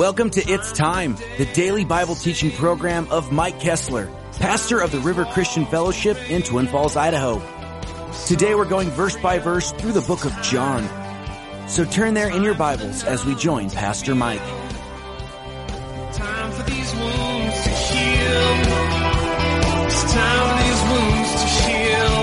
Welcome to It's Time, the daily Bible teaching program of Mike Kessler, pastor of the River Christian Fellowship in Twin Falls, Idaho. Today we're going verse by verse through the book of John. So turn there in your Bibles as we join Pastor Mike. Time for these wounds to heal. It's time for these wounds to heal.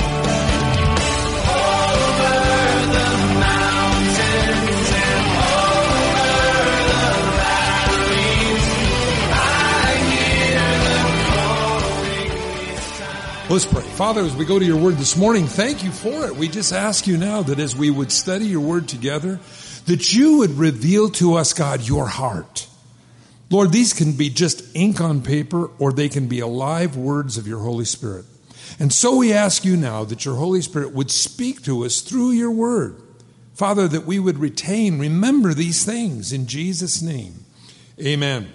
Over the mountains and over the valleys, I hear the calling. Let's pray. Father, as we go to your word this morning, thank you for it. We just ask you now that as we would study your word together, that you would reveal to us, God, your heart. Lord, these can be just ink on paper, or they can be alive words of your Holy Spirit. And so we ask you now that your Holy Spirit would speak to us through your word. Father, that we would remember these things in Jesus' name. Amen.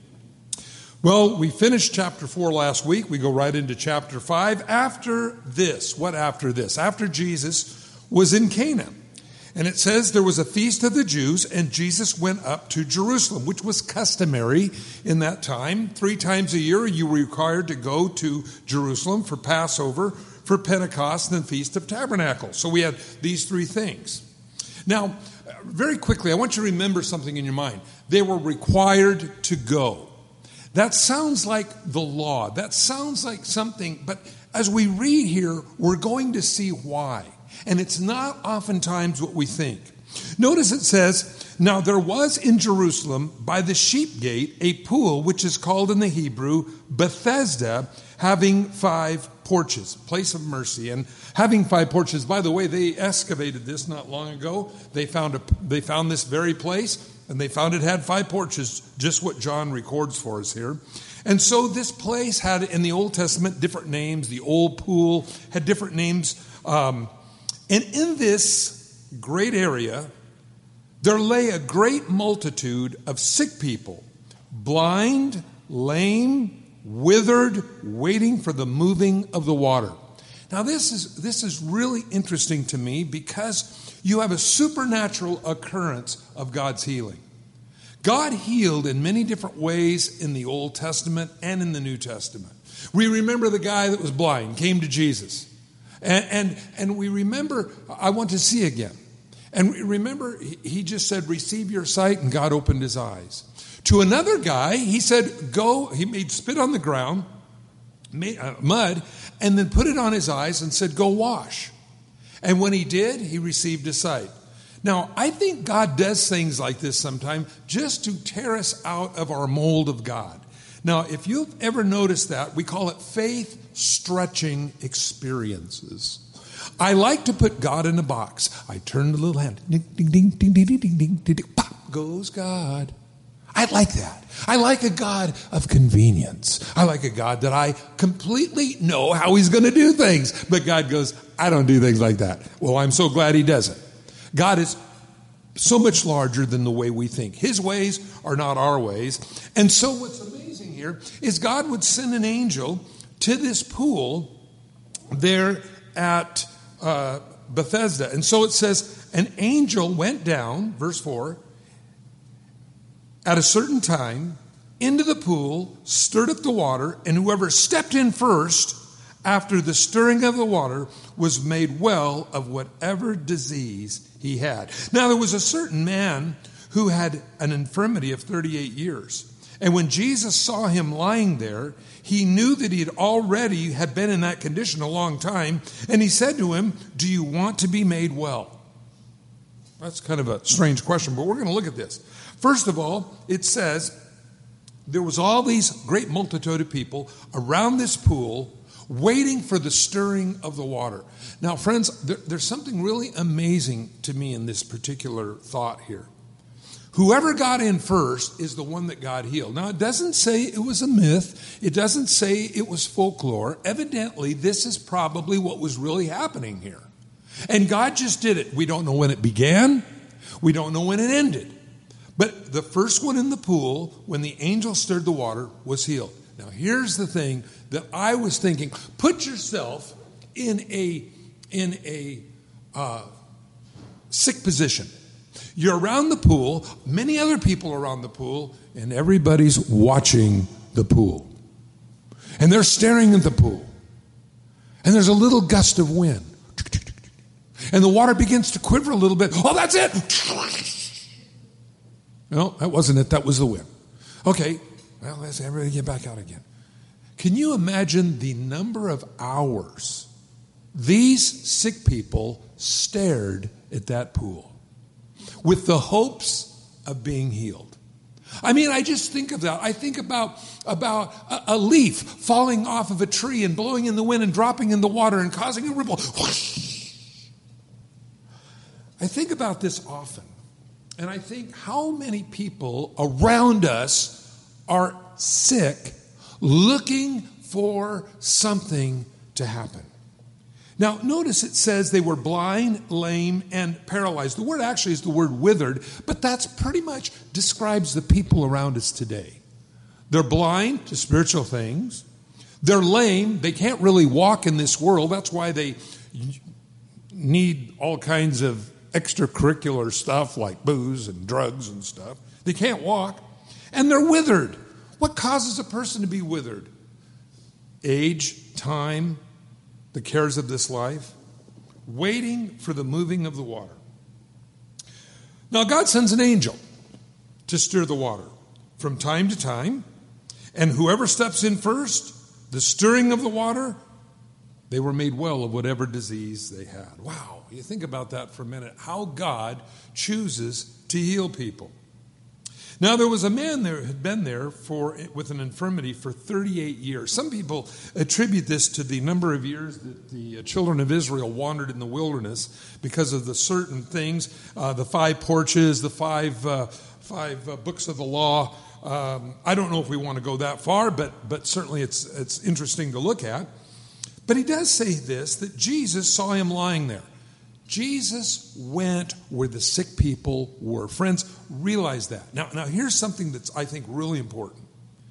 Well, we finished chapter 4 last week. We go right into chapter 5. After this, what after this? After Jesus was in Cana. And it says there was a feast of the Jews, and Jesus went up to Jerusalem, which was customary in that time. 3 times a year you were required to go to Jerusalem for Passover, for Pentecost, and the Feast of Tabernacles. So we had these 3 things. Now, very quickly, I want you to remember something in your mind. They were required to go. That sounds like the law. That sounds like something, but as we read here, we're going to see why. And it's not oftentimes what we think. Notice it says, now there was in Jerusalem by the sheep gate a pool, which is called in the Hebrew Bethesda, having 5 porches, place of mercy. And having 5 porches, by the way, they excavated this not long ago. They found this very place, and they found it had 5 porches, just what John records for us here. And so this place had, in the Old Testament, different names. The old pool had different names. And in this great area, there lay a great multitude of sick people, blind, lame, withered, waiting for the moving of the water. Now this is really interesting to me because you have a supernatural occurrence of God's healing. God healed in many different ways in the Old Testament and in the New Testament. We remember the guy that was blind, came to Jesus. And we remember, I want to see again. And remember, he just said, receive your sight, and God opened his eyes. To another guy, he said, go, he made spit on the ground, mud, and then put it on his eyes and said, go wash. And when he did, he received his sight. Now, I think God does things like this sometimes just to tear us out of our mold of God. Now, if you've ever noticed that, we call it faith stretching experiences. I like to put God in a box. I turn the little hand, ding, ding, ding, ding, ding, ding, ding, ding, ding, ding, pop goes God. I like that. I like a God of convenience. I like a God that I completely know how he's going to do things. But God goes, I don't do things like that. Well, I'm so glad he doesn't. God is so much larger than the way we think. His ways are not our ways. And so what's amazing here is God would send an angel to this pool there at Bethesda. And so it says, an angel went down, verse 4, at a certain time into the pool, stirred up the water, and whoever stepped in first after the stirring of the water was made well of whatever disease he had. Now there was a certain man who had an infirmity of 38 years. And when Jesus saw him lying there, he knew that he already had been in that condition a long time. And he said to him, do you want to be made well? That's kind of a strange question, but we're going to look at this. First of all, it says there was all these great multitude of people around this pool waiting for the stirring of the water. Now, friends, there's something really amazing to me in this particular thought here. Whoever got in first is the one that God healed. Now, it doesn't say it was a myth. It doesn't say it was folklore. Evidently, this is probably what was really happening here. And God just did it. We don't know when it began. We don't know when it ended. But the first one in the pool, when the angel stirred the water, was healed. Now, here's the thing that I was thinking. Put yourself in a sick position. You're around the pool, many other people are around the pool, and everybody's watching the pool. And they're staring at the pool. And there's a little gust of wind. And the water begins to quiver a little bit. Oh, that's it! No, that wasn't it. That was the wind. Okay, well, let's everybody get back out again. Can you imagine the number of hours these sick people stared at that pool with the hopes of being healed? I mean, I just think of that. I think about a leaf falling off of a tree and blowing in the wind and dropping in the water and causing a ripple. I think about this often. And I think how many people around us are sick looking for something to happen. Now, notice it says they were blind, lame, and paralyzed. The word actually is the word withered, but that's pretty much describes the people around us today. They're blind to spiritual things. They're lame. They can't really walk in this world. That's why they need all kinds of extracurricular stuff like booze and drugs and stuff. They can't walk. And they're withered. What causes a person to be withered? Age, time, the cares of this life, waiting for the moving of the water. Now, God sends an angel to stir the water from time to time, and whoever steps in first, the stirring of the water, they were made well of whatever disease they had. Wow, you think about that for a minute, how God chooses to heal people. Now, there was a man there who had been there with an infirmity for 38 years. Some people attribute this to the number of years that the children of Israel wandered in the wilderness because of the certain things, the 5 porches, the five books of the law. I don't know if we want to go that far, but certainly it's interesting to look at. But he does say this, that Jesus saw him lying there. Jesus went where the sick people were. Friends, realize that. Now here's something that's, I think, really important.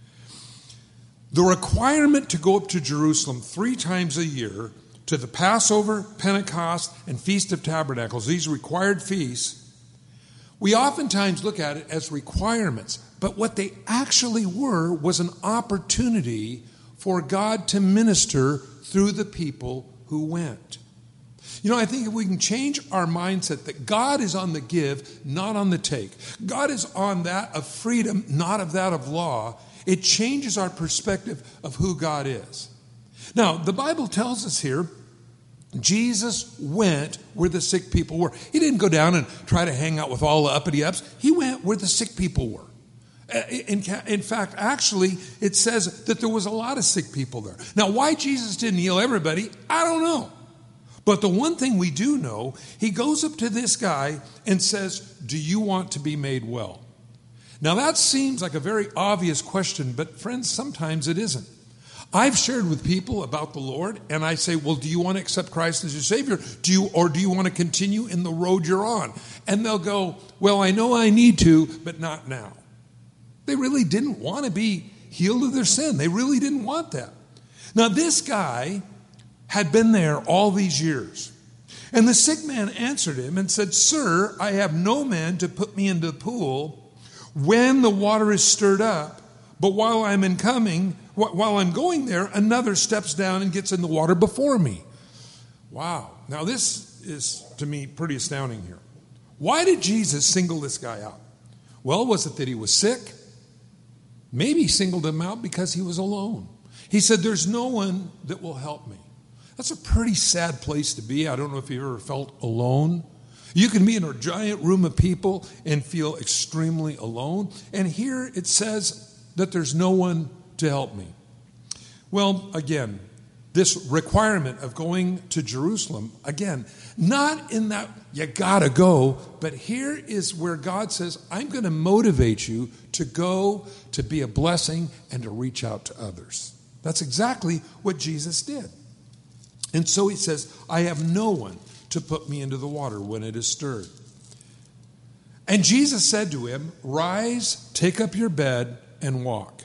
The requirement to go up to Jerusalem 3 times a year to the Passover, Pentecost, and Feast of Tabernacles, these required feasts, we oftentimes look at it as requirements. But what they actually were was an opportunity for God to minister through the people who went. You know, I think if we can change our mindset that God is on the give, not on the take. God is on that of freedom, not of that of law. It changes our perspective of who God is. Now, the Bible tells us here, Jesus went where the sick people were. He didn't go down and try to hang out with all the uppity-ups. He went where the sick people were. In fact, actually, it says that there was a lot of sick people there. Now, why Jesus didn't heal everybody, I don't know. But the one thing we do know, he goes up to this guy and says, do you want to be made well? Now that seems like a very obvious question, but friends, sometimes it isn't. I've shared with people about the Lord, and I say, well, do you want to accept Christ as your Savior? Do you want to continue in the road you're on? And they'll go, well, I know I need to, but not now. They really didn't want to be healed of their sin. They really didn't want that. Now this guy had been there all these years. And the sick man answered him and said, sir, I have no man to put me into the pool when the water is stirred up, but while I'm going there, another steps down and gets in the water before me. Wow. Now this is, to me, pretty astounding here. Why did Jesus single this guy out? Well, was it that he was sick? Maybe he singled him out because he was alone. He said, there's no one that will help me. That's a pretty sad place to be. I don't know if you've ever felt alone. You can be in a giant room of people and feel extremely alone. And here it says that there's no one to help me. Well, again, this requirement of going to Jerusalem, again, not in that you gotta go, but here is where God says, I'm going to motivate you to go, to be a blessing, and to reach out to others. That's exactly what Jesus did. And so he says, I have no one to put me into the water when it is stirred. And Jesus said to him, rise, take up your bed, and walk.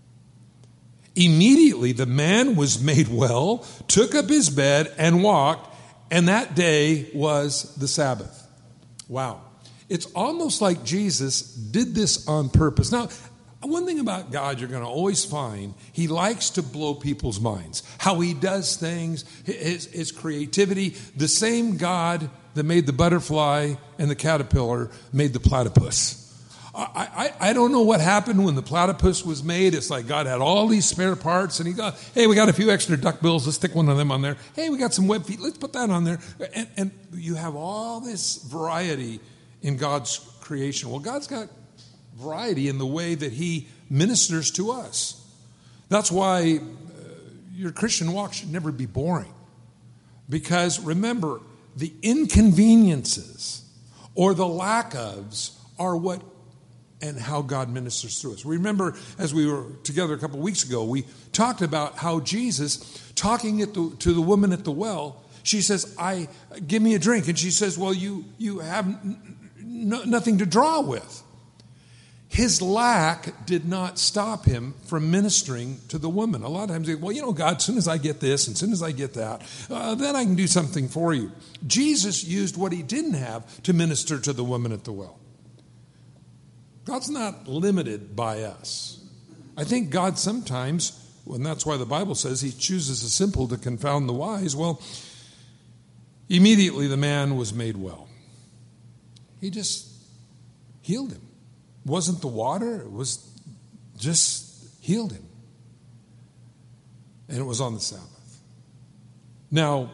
Immediately the man was made well, took up his bed, and walked, and that day was the Sabbath. Wow. it's almost like Jesus did this on purpose. Now, one thing about God you're going to always find, he likes to blow people's minds. How he does things, his creativity. The same God that made the butterfly and the caterpillar made the platypus. I don't know what happened when the platypus was made. It's like God had all these spare parts, and he got, hey, we got a few extra duck bills. Let's stick one of them on there. Hey, we got some web feet. Let's put that on there. And you have all this variety in God's creation. Well, God's got variety in the way that he ministers to us. That's why your Christian walk should never be boring. Because remember, the inconveniences or the lack ofs are what and how God ministers through us. Remember, as we were together a couple of weeks ago, we talked about how Jesus, talking to the woman at the well, she says, give me a drink. And she says, well, you have nothing to draw with. His lack did not stop him from ministering to the woman. A lot of times they say, well, God, as soon as I get this and as soon as I get that, then I can do something for you. Jesus used what he didn't have to minister to the woman at the well. God's not limited by us. I think God sometimes, and that's why the Bible says he chooses the simple to confound the wise. Well, immediately the man was made well. He just healed him. It wasn't the water, it was just healed him. And it was on the Sabbath. Now,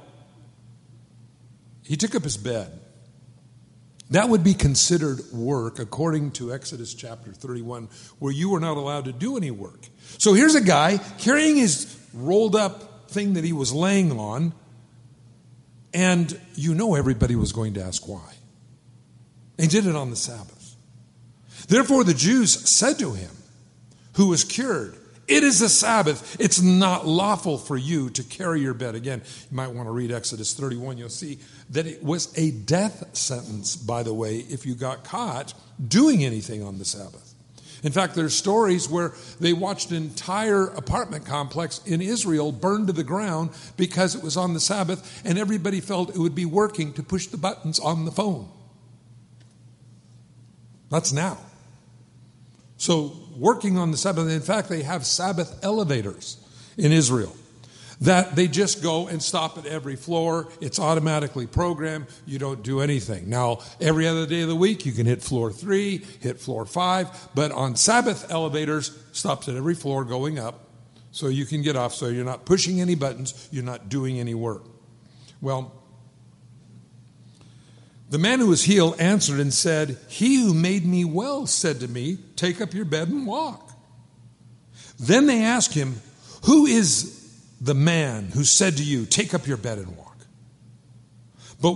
he took up his bed. That would be considered work according to Exodus chapter 31, where you were not allowed to do any work. So here's a guy carrying his rolled up thing that he was laying on, and everybody was going to ask why. He did it on the Sabbath. Therefore the Jews said to him, who was cured, it is the Sabbath. It's not lawful for you to carry your bed. Again, you might want to read Exodus 31. You'll see that it was a death sentence, by the way, if you got caught doing anything on the Sabbath. In fact, there's stories where they watched an entire apartment complex in Israel burn to the ground because it was on the Sabbath, and everybody felt it would be working to push the buttons on the phone. That's now. So working on the Sabbath, in fact, they have Sabbath elevators in Israel that they just go and stop at every floor. It's automatically programmed. You don't do anything. Now, every other day of the week, you can hit floor 3, hit floor 5, but on Sabbath elevators, stops at every floor going up so you can get off, so you're not pushing any buttons, you're not doing any work. Well, the man who was healed answered and said, he who made me well said to me, take up your bed and walk. Then they asked him, who is the man who said to you, take up your bed and walk? But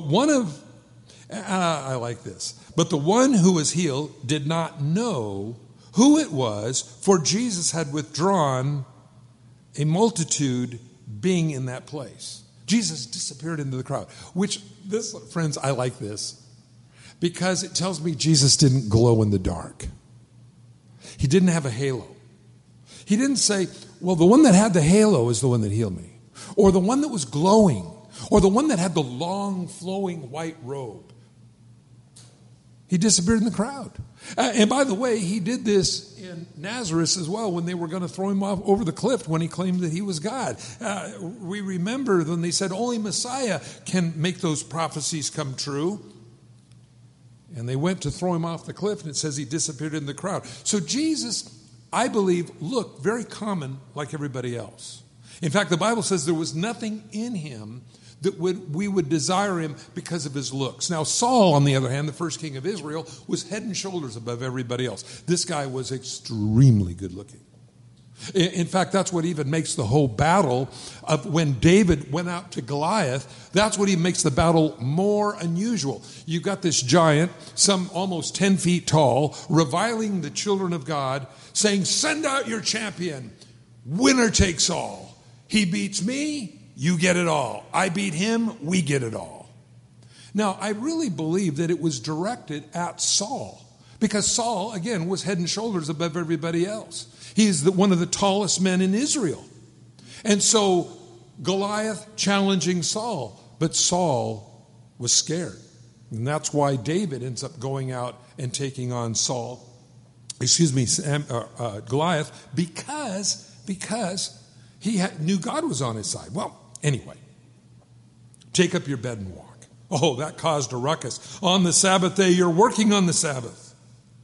I like this. But the one who was healed did not know who it was, for Jesus had withdrawn, a multitude being in that place. Jesus disappeared into the crowd, friends, I like this because it tells me Jesus didn't glow in the dark. He didn't have a halo. He didn't say, well, the one that had the halo is the one that healed me, or the one that was glowing, or the one that had the long flowing white robe. He disappeared in the crowd. And by the way, he did this in Nazareth as well when they were going to throw him off over the cliff when he claimed that he was God. We remember when they said only Messiah can make those prophecies come true. And they went to throw him off the cliff, and it says he disappeared in the crowd. So Jesus, I believe, looked very common like everybody else. In fact, the Bible says there was nothing in him that we would desire him because of his looks. Now, Saul, on the other hand, the first king of Israel, was head and shoulders above everybody else. This guy was extremely good looking. In fact, that's what even makes the whole battle of when David went out to Goliath, that's what even makes the battle more unusual. You've got this giant, some almost 10 feet tall, reviling the children of God, saying, send out your champion, winner takes all. He beats me, you get it all. I beat him, we get it all. Now, I really believe that it was directed at Saul, because Saul, again, was head and shoulders above everybody else. He's one of the tallest men in Israel. And so Goliath challenging Saul, but Saul was scared. And that's why David ends up going out and taking on Goliath, because he knew God was on his side. Well, anyway, take up your bed and walk. Oh, that caused a ruckus. On the Sabbath day, you're working on the Sabbath.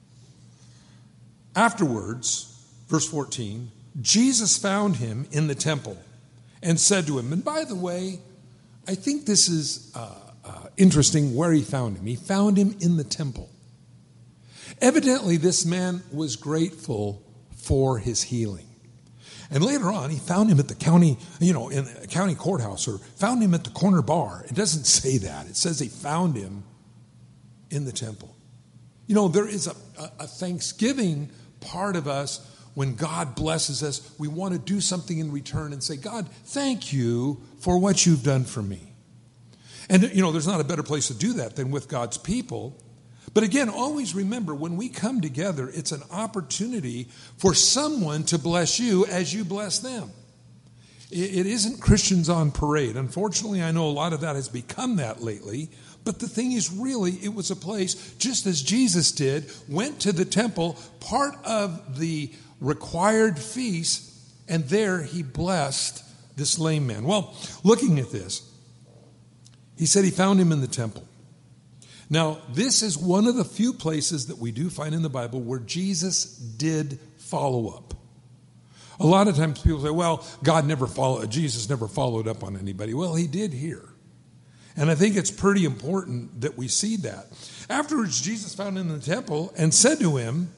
Afterwards, verse 14, Jesus found him in the temple and said to him, and by the way, I think this is interesting where he found him. He found him in the temple. Evidently, this man was grateful for his healing. And later on, he found him at the county, in the county courthouse, or found him at the corner bar. It doesn't say that. It says he found him in the temple. There is a Thanksgiving part of us when God blesses us. We want to do something in return and say, God, thank you for what you've done for me. And, there's not a better place to do that than with God's people. But again, always remember, when we come together, it's an opportunity for someone to bless you as you bless them. It isn't Christians on parade. Unfortunately, I know a lot of that has become that lately. But the thing is, really, it was a place, just as Jesus did, went to the temple, part of the required feast, and there he blessed this lame man. Well, looking at this, he said he found him in the temple. Now, this is one of the few places that we do find in the Bible where Jesus did follow up. A lot of times people say, well, Jesus never followed up on anybody. Well, he did here. And I think it's pretty important that we see that. Afterwards, Jesus found him in the temple and said to him,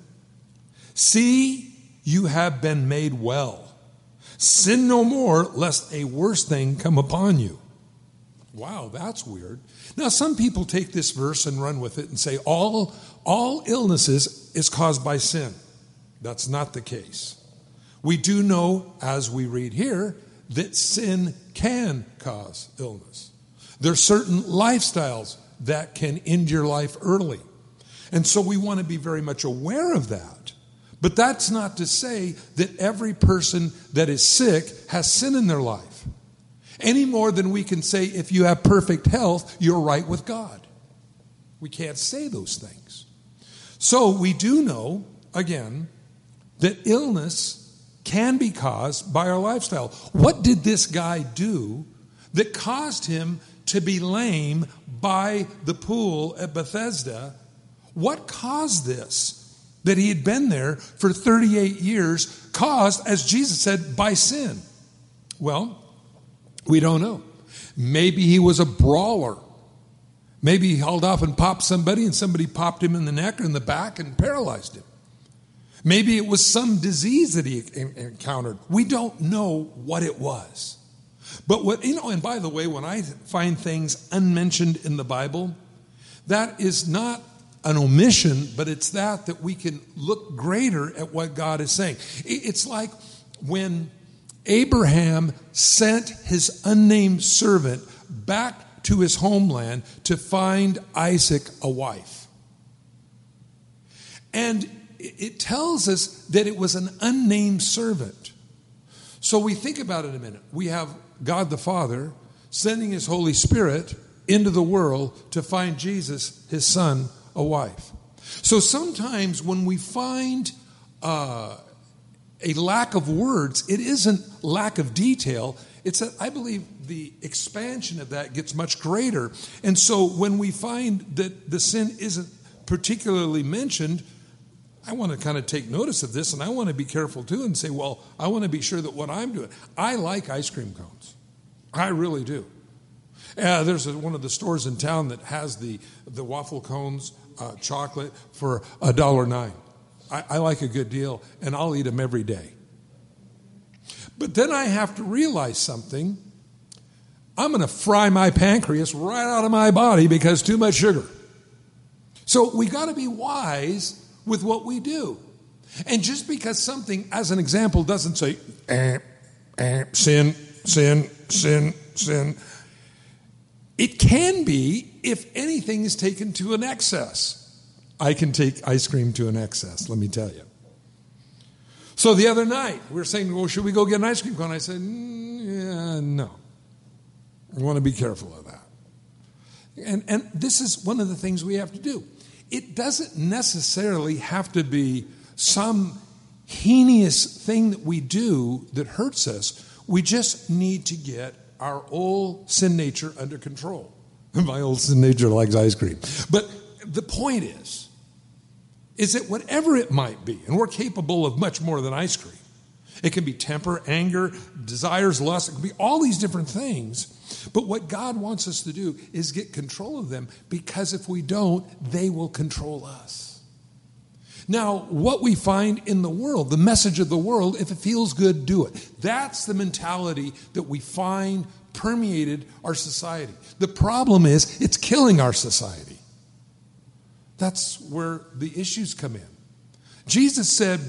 see, you have been made well. Sin no more, lest a worse thing come upon you. Wow, that's weird. Now, some people take this verse and run with it and say all illnesses is caused by sin. That's not the case. We do know, as we read here, that sin can cause illness. There are certain lifestyles that can end your life early. And so we want to be very much aware of that. But that's not to say that every person that is sick has sin in their life. Any more than we can say if you have perfect health, you're right with God. We can't say those things. So we do know, again, that illness can be caused by our lifestyle. What did this guy do that caused him to be lame by the pool at Bethesda? What caused this? That he had been there for 38 years, caused, as Jesus said, by sin. Well, we don't know. Maybe he was a brawler. Maybe he hauled off and popped somebody, and somebody popped him in the neck or in the back and paralyzed him. Maybe it was some disease that he encountered. We don't know what it was. But and by the way, when I find things unmentioned in the Bible, that is not an omission, but it's that we can look greater at what God is saying. It's like when Abraham sent his unnamed servant back to his homeland to find Isaac a wife. And it tells us that it was an unnamed servant. So we think about it a minute. We have God the Father sending his Holy Spirit into the world to find Jesus, his son, a wife. So sometimes when we find a lack of words, it isn't lack of detail. It's that I believe the expansion of that gets much greater. And so when we find that the sin isn't particularly mentioned, I want to kind of take notice of this, and I want to be careful too and say, well, I want to be sure that what I'm doing. I like ice cream cones. I really do. There's one of the stores in town that has the waffle cones, chocolate for $1.09. I like a good deal, and I'll eat them every day. But then I have to realize something. I'm going to fry my pancreas right out of my body because too much sugar. So we got to be wise with what we do. And just because something, as an example, doesn't say, sin, sin, sin, sin, it can be if anything is taken to an excess. I can take ice cream to an excess, let me tell you. So the other night, we were saying, well, should we go get an ice cream cone? I said, no. I want to be careful of that. And this is one of the things we have to do. It doesn't necessarily have to be some heinous thing that we do that hurts us. We just need to get our old sin nature under control. My old sin nature likes ice cream. But the point is that whatever it might be, and we're capable of much more than ice cream. It can be temper, anger, desires, lust. It can be all these different things. But what God wants us to do is get control of them, because if we don't, they will control us. Now, what we find in the world, the message of the world, if it feels good, do it. That's the mentality that we find permeated our society. The problem is it's killing our society. That's where the issues come in. Jesus said,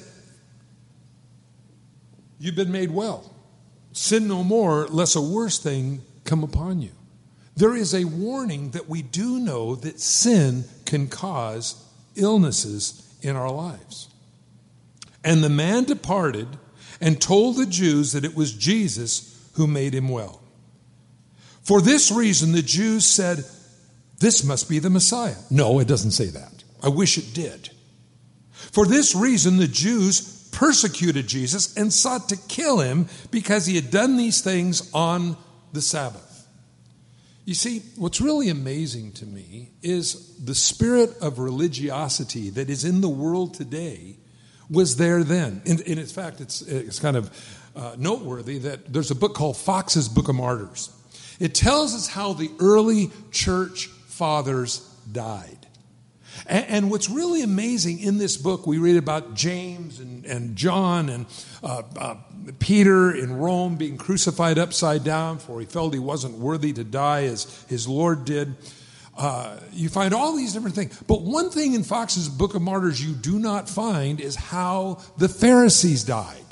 "You've been made well. Sin no more, lest a worse thing come upon you." There is a warning that we do know that sin can cause illnesses in our lives. And the man departed and told the Jews that it was Jesus who made him well. For this reason, the Jews said, "This must be the Messiah." No, it doesn't say that. I wish it did. For this reason, the Jews persecuted Jesus and sought to kill him because he had done these things on the Sabbath. You see, what's really amazing to me is the spirit of religiosity that is in the world today was there then. In fact, it's kind of noteworthy that there's a book called Fox's Book of Martyrs. It tells us how the early church fathers died. And what's really amazing in this book, we read about James and John and Peter in Rome being crucified upside down, for he felt he wasn't worthy to die as his Lord did. You find all these different things. But one thing in Fox's Book of Martyrs you do not find is how the Pharisees died.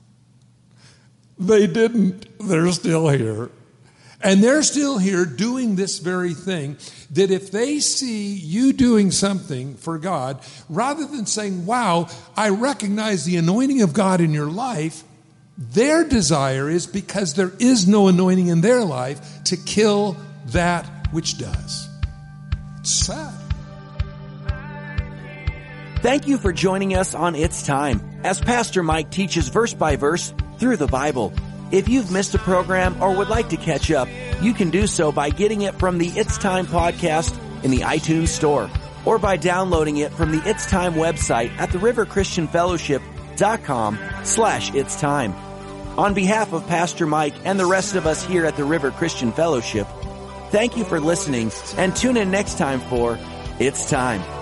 They didn't. They're still here. And they're still here doing this very thing, that if they see you doing something for God, rather than saying, "Wow, I recognize the anointing of God in your life," their desire is, because there is no anointing in their life, to kill that which does. It's sad. Thank you for joining us on It's Time, as Pastor Mike teaches verse by verse through the Bible. If you've missed a program or would like to catch up, you can do so by getting it from the It's Time podcast in the iTunes store, or by downloading it from the It's Time website at theriverchristianfellowship.com/It's Time. On behalf of Pastor Mike and the rest of us here at the River Christian Fellowship, thank you for listening, and tune in next time for It's Time.